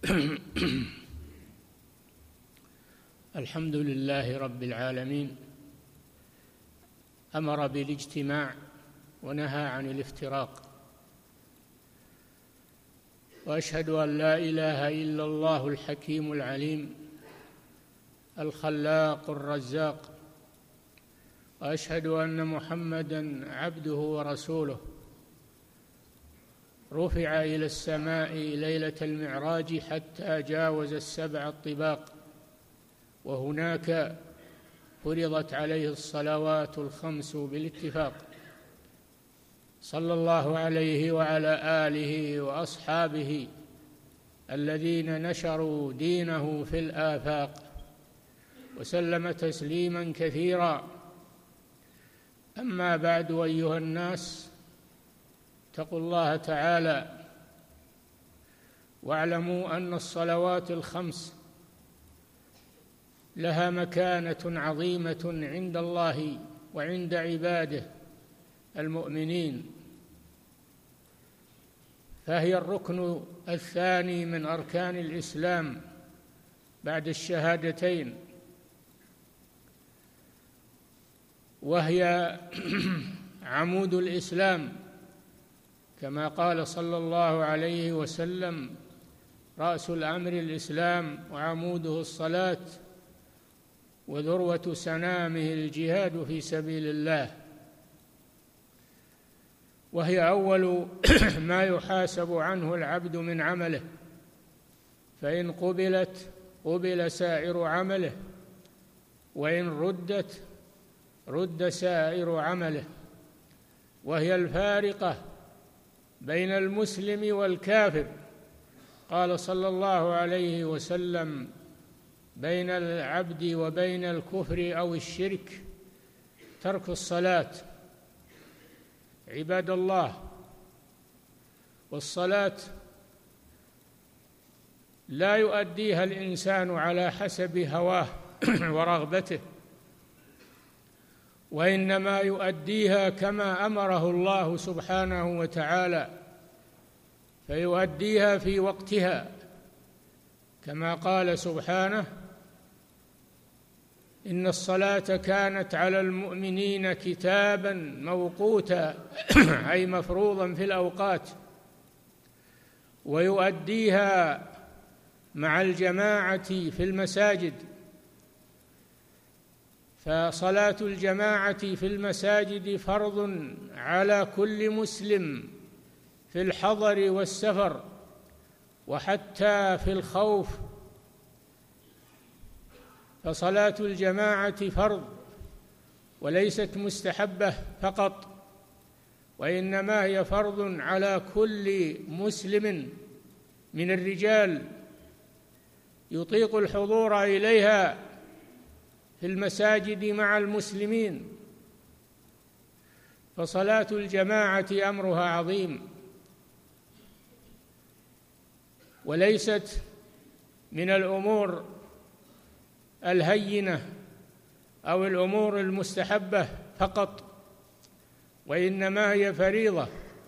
الحمد لله رب العالمين، أمر بالاجتماع ونهى عن الافتراق، وأشهد أن لا إله إلا الله الحكيم العليم الخلاق الرزاق، وأشهد أن محمدًا عبده ورسوله، رفع إلى السماء ليلة المعراج حتى جاوز السبع الطباق، وهناك فرضت عليه الصلوات الخمس بالاتفاق، صلى الله عليه وعلى آله وأصحابه الذين نشروا دينه في الآفاق، وسلم تسليما كثيرا. أما بعد، أيها الناس، اتقوا الله تعالى واعلموا أن الصلوات الخمس لها مكانة عظيمة عند الله وعند عباده المؤمنين، فهي الركن الثاني من أركان الإسلام بعد الشهادتين، وهي عمود الإسلام، كما قال صلى الله عليه وسلم: رأس الأمر الإسلام وعموده الصلاة وذروة سنامه الجهاد في سبيل الله، وهي أول ما يحاسب عنه العبد من عمله، فإن قبلت قبل سائر عمله، وإن ردت رد سائر عمله، وهي الفارقة بين المسلم والكافر. قال صلى الله عليه وسلم: بين العبد وبين الكفر أو الشرك ترك الصلاة. عباد الله، والصلاة لا يؤديها الإنسان على حسب هواه ورغبته، وإنما يؤديها كما أمره الله سبحانه وتعالى، فيؤديها في وقتها، كما قال سبحانه: إن الصلاة كانت على المؤمنين كتابا موقوتا، أي مفروضا في الأوقات، ويؤديها مع الجماعة في المساجد، فصلاة الجماعة في المساجد فرض على كل مسلم في الحضر والسفر، وحتى في الخوف، فصلاة الجماعة فرض وليست مستحبة فقط، وإنما هي فرض على كل مسلم من الرجال يطيق الحضور إليها في المساجد مع المسلمين. فصلاة الجماعة أمرها عظيم، وليست من الأمور الهينة أو الأمور المستحبة فقط، وإنما هي فريضة.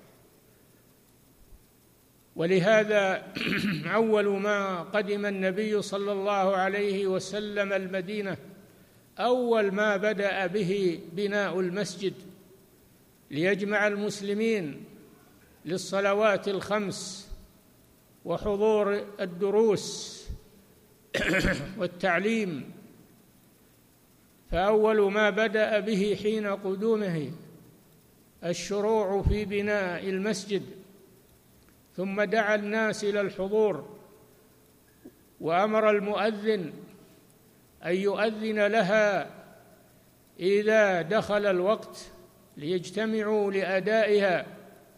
ولهذا أول ما قدم النبي صلى الله عليه وسلم المدينة، أول ما بدأ به بناء المسجد ليجمع المسلمين للصلوات الخمس وحضور الدروس والتعليم. فأول ما بدأ به حين قدومه الشروع في بناء المسجد، ثم دعا الناس إلى الحضور، وأمر المؤذن أن يؤذن لها إذا دخل الوقت ليجتمعوا لأدائها.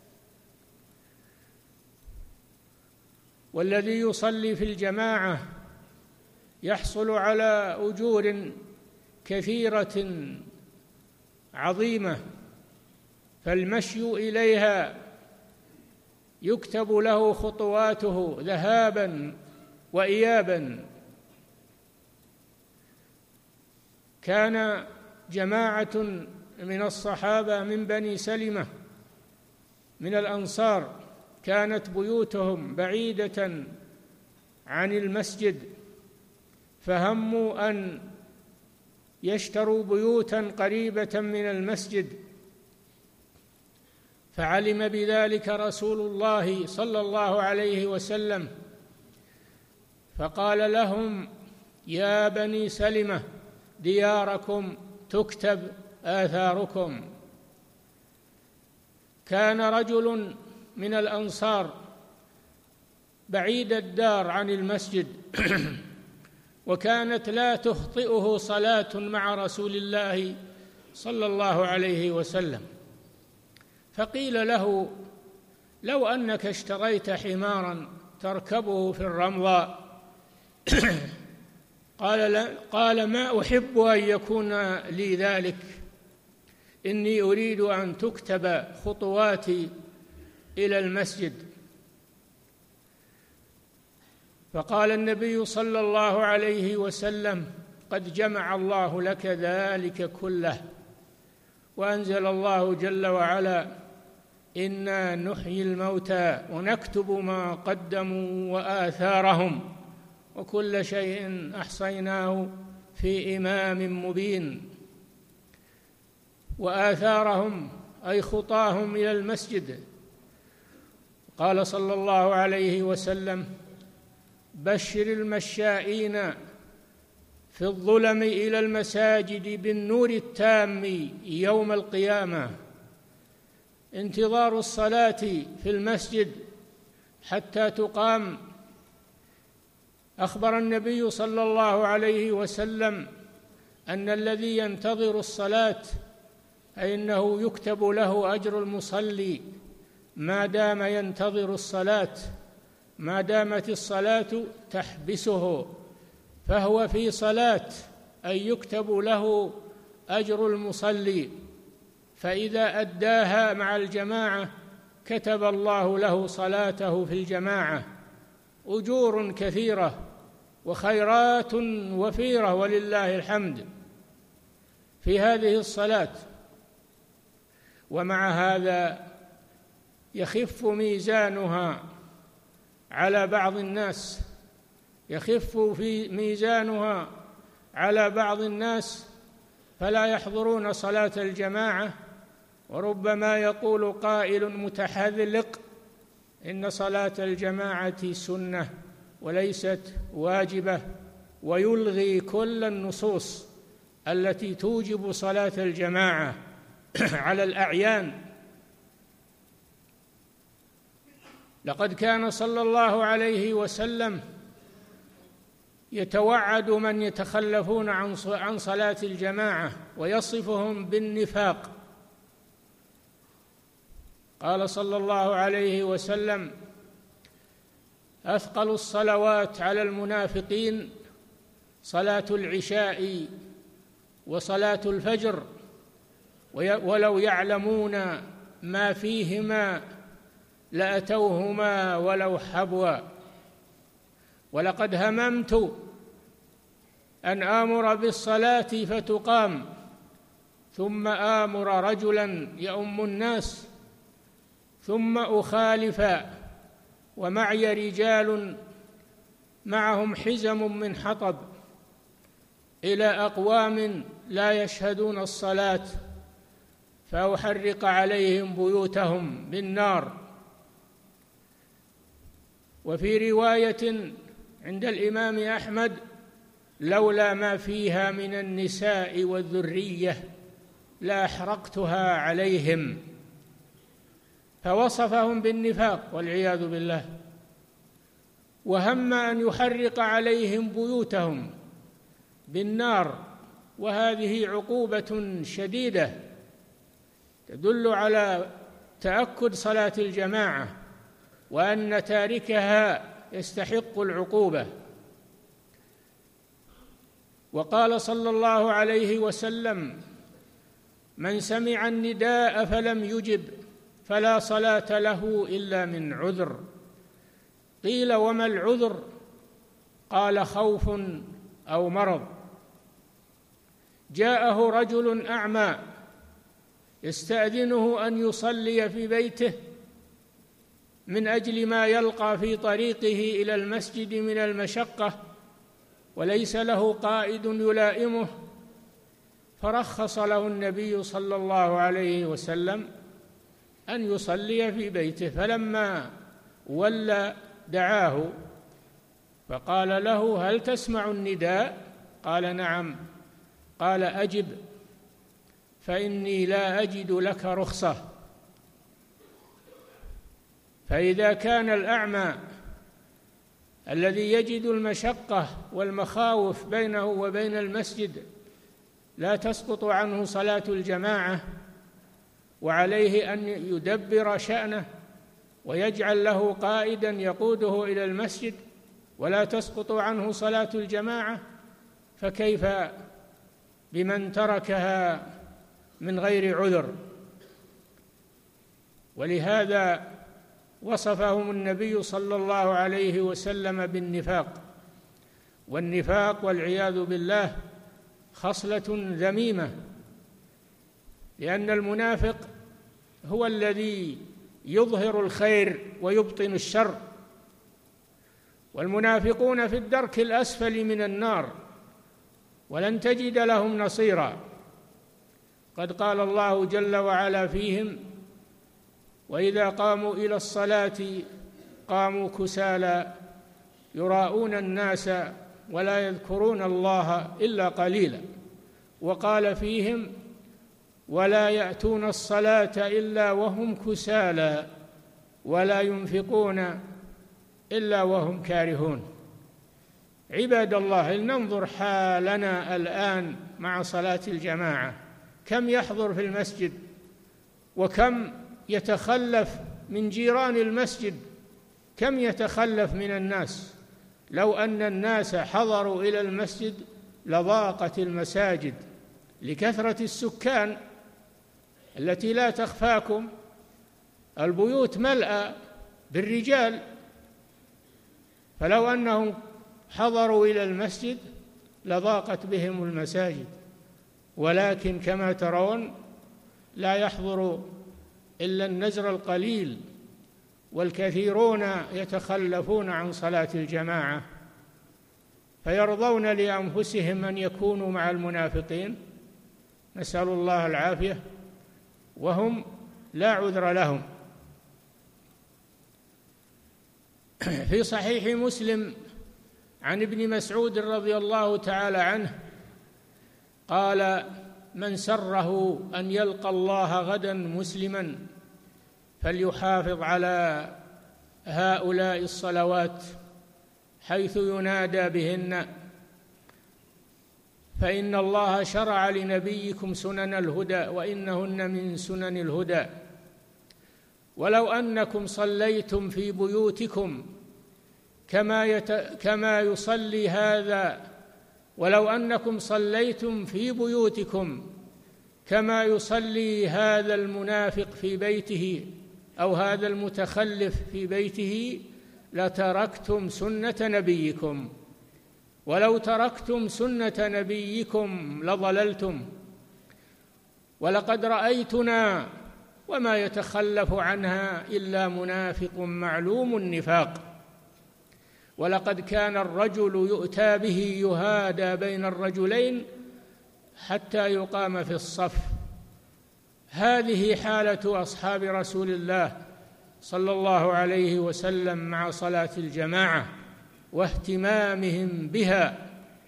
والذي يصلي في الجماعة يحصل على أجور كثيرة عظيمة، فالمشي إليها يكتب له خطواته ذهابا وإيابا. كان جماعة من الصحابة من بني سلمة من الأنصار كانت بيوتهم بعيدة عن المسجد، فهموا أن يشتروا بيوتا قريبة من المسجد، فعلم بذلك رسول الله صلى الله عليه وسلم، فقال لهم: يا بني سلمة، دياركم تكتب آثاركم. كان رجل من الأنصار بعيد الدار عن المسجد وكانت لا تخطئه صلاة مع رسول الله صلى الله عليه وسلم، فقيل له: لو أنك اشتريت حمارا تركبه في الرمضاء. قال: ما أحب أن يكون لي ذلك، إني أريد أن تكتب خطواتي إلى المسجد. فقال النبي صلى الله عليه وسلم: قد جمع الله لك ذلك كله. وأنزل الله جل وعلا: إنا نحيي الموتى ونكتب ما قدموا وآثارهم وكل شيء أحصيناه في إمام مبين. وآثارهم أي خطاهم إلى المسجد. قال صلى الله عليه وسلم: بشر المشائين في الظلم إلى المساجد بالنور التام يوم القيامة. انتظار الصلاة في المسجد حتى تقام. أخبر النبي صلى الله عليه وسلم أن الذي ينتظر الصلاة فإنه يكتب له أجر المصلي ما دام ينتظر الصلاة، ما دامت الصلاة تحبسه، فهو في صلاة، أي يكتب له أجر المصلي، فإذا أداها مع الجماعة كتب الله له صلاته في الجماعة، أجور كثيرة وخيرات وفيرة ولله الحمد في هذه الصلاة. ومع هذا يخف ميزانها على بعض الناس، يخف في ميزانها على بعض الناس فلا يحضرون صلاة الجماعة. وربما يقول قائل متحذلق: إن صلاة الجماعة سنة وليست واجبة، ويلغي كل النصوص التي توجب صلاة الجماعة على الأعيان. لقد كان صلى الله عليه وسلم يتوعد من يتخلفون عن صلاة الجماعة ويصفهم بالنفاق. قال صلى الله عليه وسلم: أثقل الصلوات على المنافقين صلاة العشاء وصلاة الفجر، ولو يعلمون ما فيهما لأتوهما ولو حبوا. ولقد هممت أن آمر بالصلاة فتقام، ثم آمر رجلا يؤم الناس، ثم أخالف ومعي رجال معهم حزم من حطب إلى أقوام لا يشهدون الصلاة، فأحرق عليهم بيوتهم بالنار. وفي رواية عند الإمام أحمد: لولا ما فيها من النساء والذرية لأحرقتها عليهم. فوصفهم بالنفاق والعياذ بالله، وهم أن يحرق عليهم بيوتهم بالنار، وهذه عقوبة شديدة تدل على تأكد صلاة الجماعة وأن تاركها يستحق العقوبة. وقال صلى الله عليه وسلم: من سمع النداء فلم يجب فلا صلاة له إلا من عذر. قيل: وما العذر؟ قال: خوف أو مرض. جاءه رجل أعمى يستأذنه أن يصلي في بيته، من أجل ما يلقى في طريقه إلى المسجد من المشقة وليس له قائد يلائمه، فرخص له النبي صلى الله عليه وسلم أن يصلي في بيته. فلما ولى دعاه فقال له: هل تسمع النداء؟ قال: نعم. قال: أجب، فإني لا أجد لك رخصة. فإذا كان الأعمى الذي يجد المشقة والمخاوف بينه وبين المسجد لا تسقط عنه صلاة الجماعة، وعليه أن يدبر شأنه ويجعل له قائدا يقوده إلى المسجد ولا تسقط عنه صلاة الجماعة، فكيف بمن تركها من غير عذر؟ ولهذا وصفهم النبي صلى الله عليه وسلم بالنفاق، والنفاق والعياذ بالله خصلة ذميمة، لأن المنافق هو الذي يظهر الخير ويبطن الشر، والمنافقون في الدرك الأسفل من النار ولن تجد لهم نصيرا. قد قال الله جل وعلا فيهم: وإذا قاموا إلى الصلاة قاموا كسالى يراءون الناس ولا يذكرون الله إلا قليلا. وقال فيهم: ولا يأتون الصلاة إلا وهم كسالى ولا ينفقون إلا وهم كارهون. عباد الله، لننظر حالنا الآن مع صلاة الجماعة، كم يحضر في المسجد وكم يتخلف من جيران المسجد، كم يتخلف من الناس. لو أن الناس حضروا إلى المسجد لضاقت المساجد لكثرة السكان التي لا تخفاكم، البيوت ملأى بالرجال، فلو أنهم حضروا إلى المسجد لضاقت بهم المساجد، ولكن كما ترون لا يحضر إلا النزر القليل، والكثيرون يتخلفون عن صلاة الجماعة، فيرضون لأنفسهم أن يكونوا مع المنافقين، نسأل الله العافية، وهم لا عذر لهم. في صحيح مسلم عن ابن مسعود رضي الله تعالى عنه قال: من سره أن يلقى الله غدا مسلما فليحافظ على هؤلاء الصلوات حيث ينادى بهن، فإن الله شرع لنبيكم سنن الهدى وإنهن من سنن الهدى. ولو أنكم صليتم في بيوتكم كما يصلي هذا، ولو أنكم صليتم في بيوتكم كما يصلي هذا المنافق في بيته أو هذا المتخلف في بيته لتركتم سنة نبيكم، ولو تركتم سنة نبيكم لضللتم. ولقد رأيتنا وما يتخلف عنها إلا منافق معلوم النفاق، ولقد كان الرجل يؤتى به يهادى بين الرجلين حتى يقام في الصف. هذه حالة أصحاب رسول الله صلى الله عليه وسلم مع صلاة الجماعة واهتمامهم بها،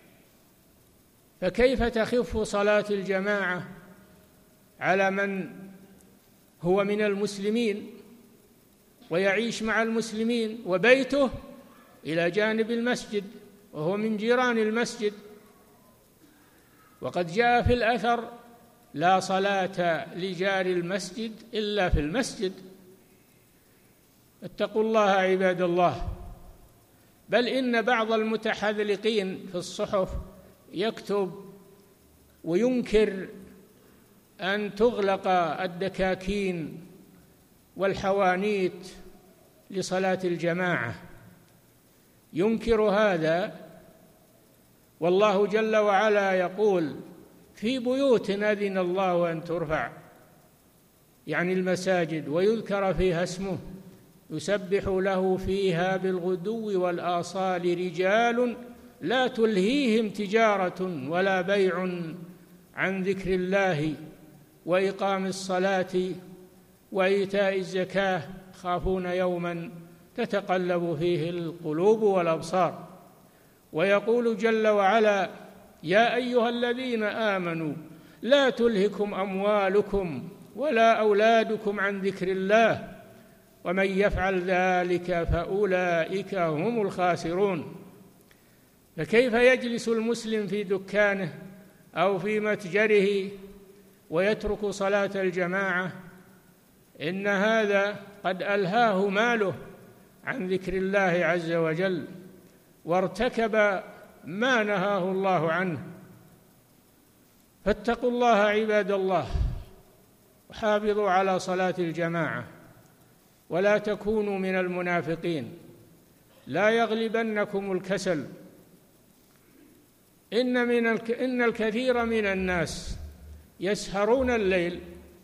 فكيف تخف صلاة الجماعة على من هو من المسلمين ويعيش مع المسلمين وبيته إلى جانب المسجد وهو من جيران المسجد؟ وقد جاء في الأثر: لا صلاة لجار المسجد إلا في المسجد. اتقوا الله عباد الله. بل إن بعض المتحذلقين في الصحف يكتب وينكر أن تغلق الدكاكين والحوانيت لصلاة الجماعة، ينكر هذا، والله جل وعلا يقول: في بيوت أذن الله أن ترفع، يعني المساجد، ويذكر فيها اسمه يسبح له فيها بالغدو والآصال رجال لا تلهيهم تجارة ولا بيع عن ذكر الله وإقام الصلاة وإيتاء الزكاة يخافون يوما تتقلب فيه القلوب والأبصار. ويقول جل وعلا: يا أيها الذين آمنوا لا تلهكم أموالكم ولا أولادكم عن ذكر الله ومن يفعل ذلك فأولئك هم الخاسرون. فكيف يجلس المسلم في دكانه أو في متجره ويترك صلاة الجماعة؟ إن هذا قد ألهاه ماله عن ذكر الله عز وجل وارتكب ما نهاه الله عنه. فاتقوا الله عباد الله وحافظوا على صلاة الجماعة ولا تكونوا من المنافقين. لا يغلبنكم الكسل. إن الكثير من الناس يسهرون الليل،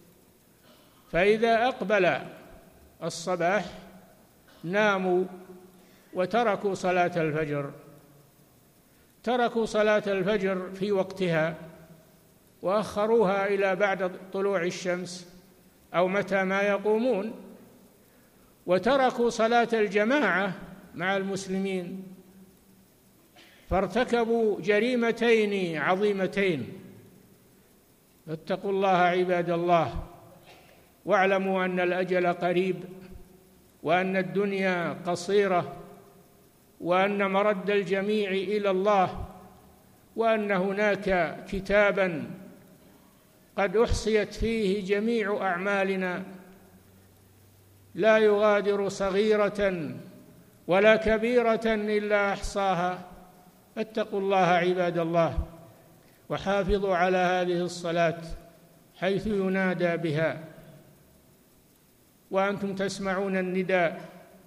فإذا أقبل الصباح ناموا وتركوا صلاة الفجر، تركوا صلاة الفجر في وقتها وأخروها إلى بعد طلوع الشمس أو متى ما يقومون، وتركوا صلاة الجماعة مع المسلمين، فارتكبوا جريمتين عظيمتين. فاتقوا الله عباد الله واعلموا أن الأجل قريب وأن الدنيا قصيرة وأن مرد الجميع إلى الله، وأن هناك كتابا قد أحصيت فيه جميع أعمالنا لا يغادر صغيرة ولا كبيرة إلا أحصاها. فاتقوا الله عباد الله وحافظوا على هذه الصلاة حيث ينادى بها وأنتم تسمعون النداء،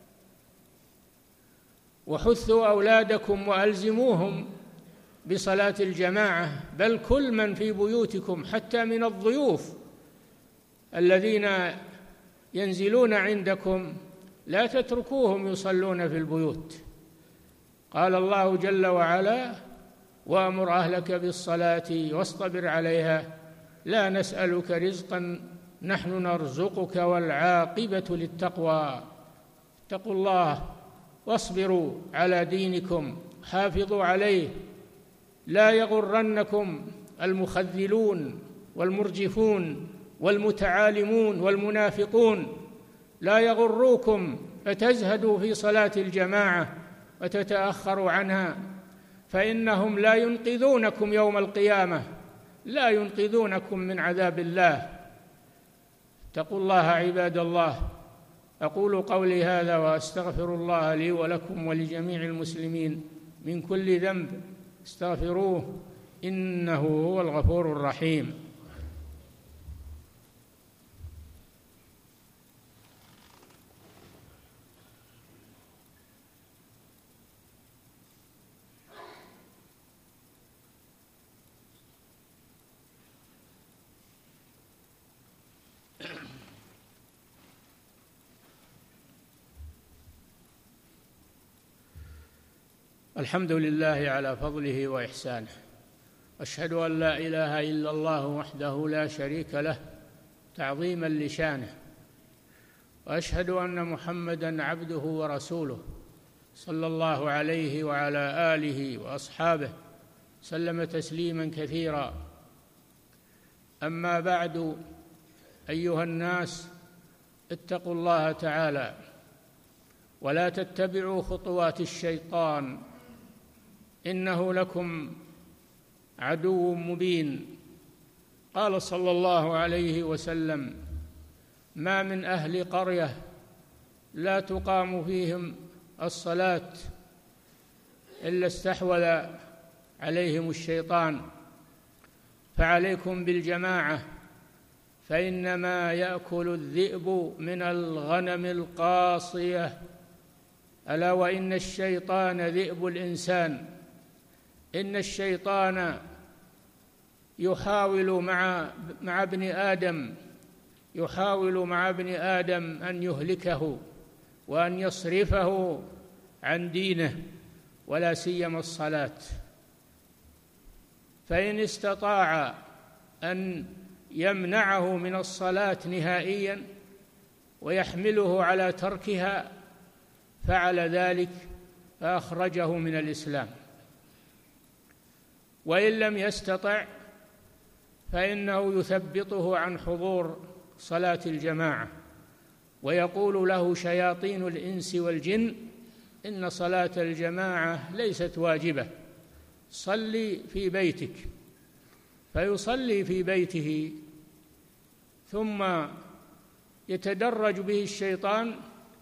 وحثوا أولادكم وألزموهم بصلاة الجماعة، بل كل من في بيوتكم حتى من الضيوف الذين ينزلون عندكم لا تتركوهم يصلون في البيوت. قال الله جل وعلا: وأمر أهلك بالصلاة واصطبر عليها لا نسألك رزقا نحن نرزقك والعاقبة للتقوى. اتقوا الله واصبروا على دينكم، حافظوا عليه، لا يغرنكم المخذلون والمرجفون والمتعالمون والمنافقون، لا يغروكم فتزهدوا في صلاة الجماعة وتتأخروا عنها، فإنهم لا ينقذونكم يوم القيامة، لا ينقذونكم من عذاب الله. اتقوا الله عباد الله. أقول قولي هذا وأستغفر الله لي ولكم ولجميع المسلمين من كل ذنب، استغفروه إنه هو الغفور الرحيم. الحمد لله على فضله وإحسانه، أشهد أن لا إله إلا الله وحده لا شريك له تعظيما لشانه، وأشهد أن محمدًا عبده ورسوله صلى الله عليه وعلى آله وأصحابه سلم تسليما كثيرا. أما بعد، أيها الناس، اتقوا الله تعالى ولا تتبعوا خطوات الشيطان، إنه لكم عدو مبين. قال صلى الله عليه وسلم: ما من أهل قرية لا تقام فيهم الصلاة إلا استحوذ عليهم الشيطان، فعليكم بالجماعة فإنما يأكل الذئب من الغنم القاصية، ألا وإن الشيطان ذئب الإنسان. إن الشيطان يحاول مع ابن آدم أن يهلكه وأن يصرفه عن دينه ولا سيما الصلاة. فإن استطاع أن يمنعه من الصلاة نهائيا ويحمله على تركها فعل ذلك فأخرجه من الإسلام. وإن لم يستطع فإنه يثبطه عن حضور صلاة الجماعة، ويقول له شياطين الإنس والجن إن صلاة الجماعة ليست واجبة، صلي في بيتك. فيصلي في بيته، ثم يتدرج به الشيطان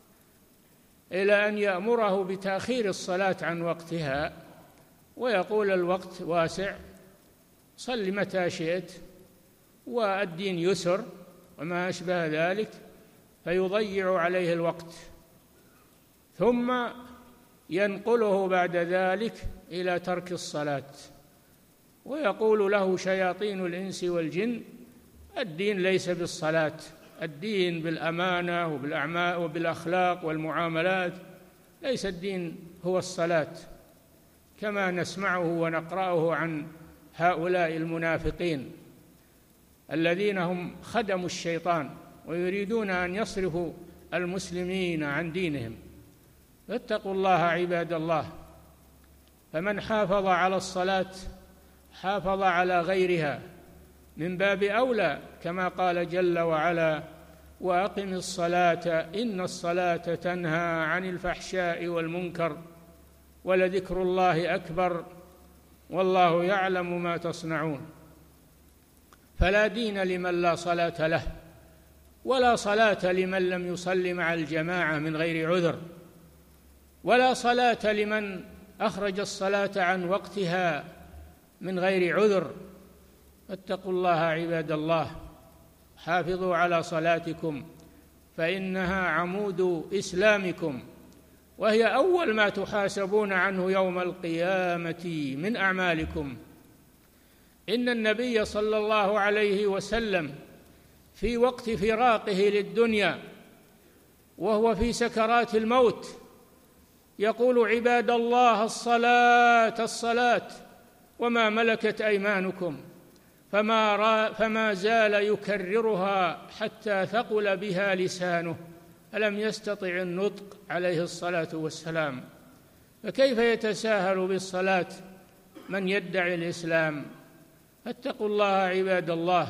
إلى أن يأمره بتأخير الصلاة عن وقتها، ويقول الوقت واسع، صل متى شئت، والدين يسر وما أشبه ذلك، فيضيع عليه الوقت. ثم ينقله بعد ذلك إلى ترك الصلاة، ويقول له شياطين الإنس والجن الدين ليس بالصلاة، الدين بالأمانة وبالأعمال وبالأخلاق والمعاملات، ليس الدين هو الصلاة، كما نسمعه ونقرأه عن هؤلاء المنافقين الذين هم خدموا الشيطان ويريدون أن يصرفوا المسلمين عن دينهم. فاتقوا الله عباد الله. فمن حافظ على الصلاة حافظ على غيرها من باب أولى، كما قال جل وعلا: وأقم الصلاة إن الصلاة تنهى عن الفحشاء والمنكر ولذكر الله أكبر والله يعلم ما تصنعون. فلا دين لمن لا صلاة له، ولا صلاة لمن لم يصل مع الجماعة من غير عذر، ولا صلاة لمن أخرج الصلاة عن وقتها من غير عذر. فاتقوا الله عباد الله، حافظوا على صلاتكم فإنها عمود إسلامكم، وهي أول ما تحاسبون عنه يوم القيامة من أعمالكم. إن النبي صلى الله عليه وسلم في وقت فراقه للدنيا وهو في سكرات الموت يقول: عباد الله الصلاة الصلاة وما ملكت أيمانكم، فما زال يكررها حتى ثقل بها لسانه، ألم يستطع النطق عليه الصلاة والسلام. فكيف يتساهل بالصلاة من يدعي الإسلام؟ فاتقوا الله عباد الله.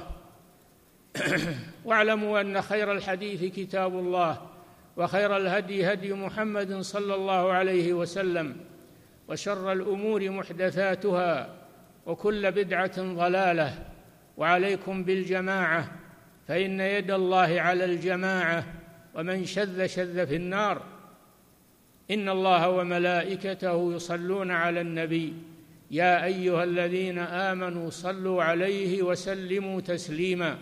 واعلموا أن خير الحديث كتاب الله، وخير الهدي هدي محمد صلى الله عليه وسلم، وشر الأمور محدثاتها، وكل بدعة ضلالة. وعليكم بالجماعة، فإن يد الله على الجماعة، ومن شذ شذ في النار. إن الله وملائكته يصلون على النبي يا أيها الذين آمنوا صلوا عليه وسلموا تسليما.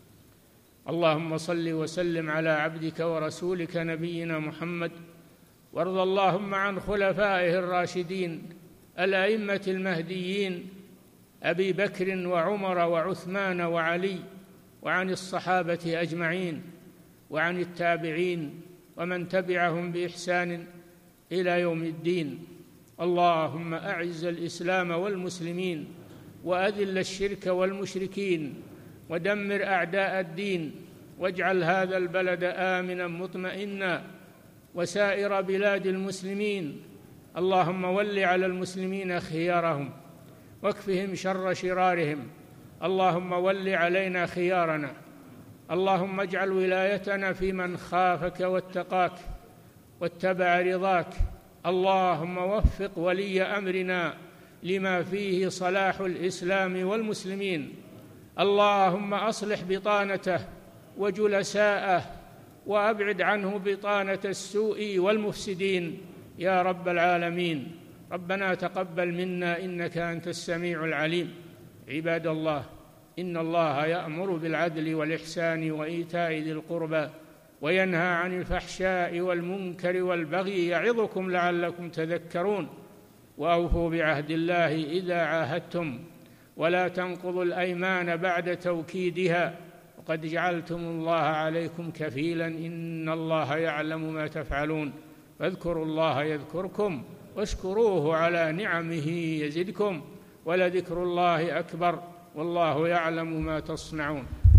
اللهم صل وسلم على عبدك ورسولك نبينا محمد، وارض اللهم عن خلفائه الراشدين الأئمة المهديين أبي بكر وعمر وعثمان وعلي، وعن الصحابة أجمعين، وعن التابعين ومن تبعهم بإحسان إلى يوم الدين. اللهم أعز الإسلام والمسلمين، وأذل الشرك والمشركين، ودمر أعداء الدين، واجعل هذا البلد آمنا مطمئنا وسائر بلاد المسلمين. اللهم ول على المسلمين خيارهم واكفهم شر شرارهم. اللهم ول علينا خيارنا. اللهم اجعل ولايتنا في من خافك واتقاك واتبع رضاك. اللهم وفق ولي أمرنا لما فيه صلاح الإسلام والمسلمين. اللهم أصلح بطانته وجلساءه، وأبعد عنه بطانة السوء والمفسدين يا رب العالمين. ربنا تقبل منا إنك أنت السميع العليم. عباد الله، إن الله يأمر بالعدل والإحسان وإيتاء ذي القربى وينهى عن الفحشاء والمنكر والبغي يعظكم لعلكم تذكرون. وأوفوا بعهد الله إذا عاهدتم، ولا تنقضوا الأيمان بعد توكيدها، وقد جعلتم الله عليكم كفيلا إن الله يعلم ما تفعلون فاذكروا الله يذكركم واشكروه على نعمه يزدكم ولذكر الله أكبر والله يعلم ما تصنعون.